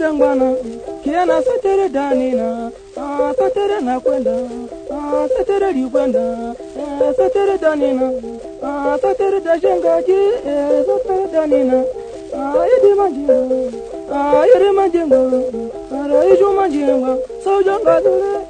jangwana kiana setere danina setere na kwenda setere likwenda setere danina setere da jangaji setere danina yedi manjinga yedi manjinga ara ijo manjinga so janga dure